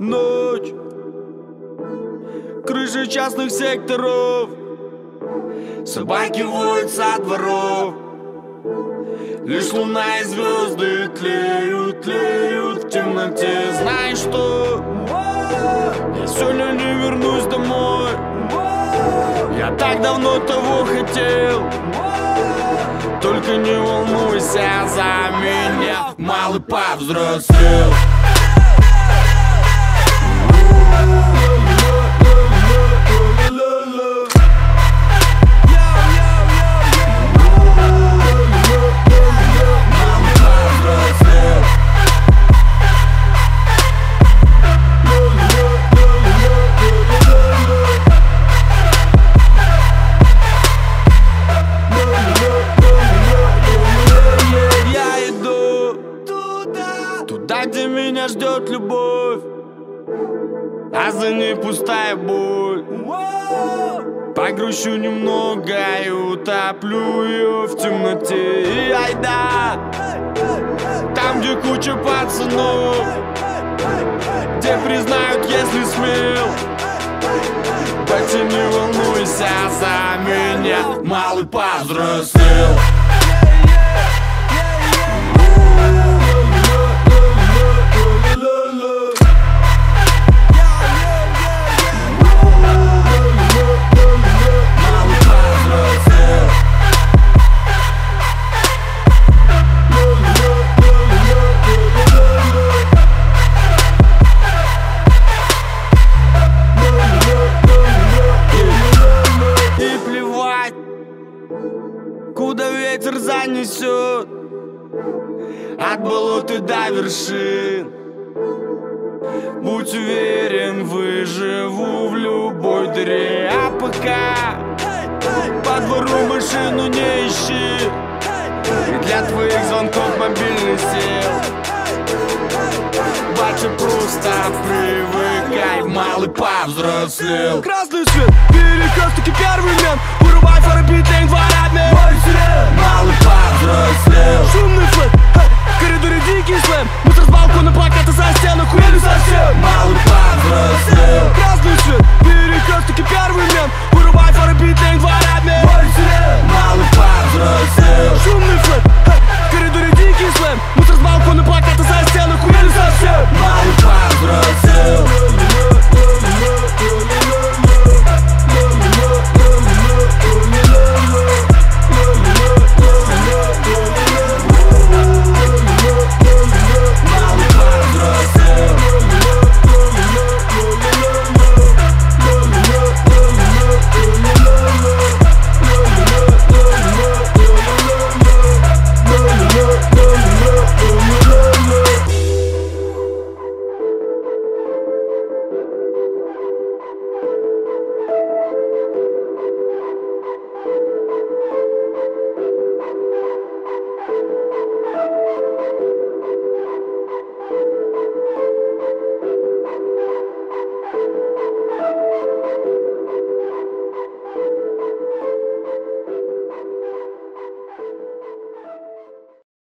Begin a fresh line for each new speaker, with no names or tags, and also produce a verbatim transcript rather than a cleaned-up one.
Ночь, крыши частных секторов, собаки воют со дворов. Лишь луна и звезды тлеют, тлеют в темноте. Знаешь что? Я сегодня не вернусь домой. Я так давно того хотел. Только не волнуйся за меня, малый повзрослел. Туда, где меня ждет любовь, а за ней пустая боль. Погрущу немного и утоплю ее в темноте. И айда, там, где куча пацанов, где признают, если смел. Батя, не волнуйся за меня, малый повзрослел. Куда ветер занесет, от болот и до вершин. Будь уверен, выживу в любой дыре. А пока по двору машину не ищи, и для твоих звонков мобильный сел. Батя, просто привыкай, малый повзрослел.
Красный свет, перекрестки первый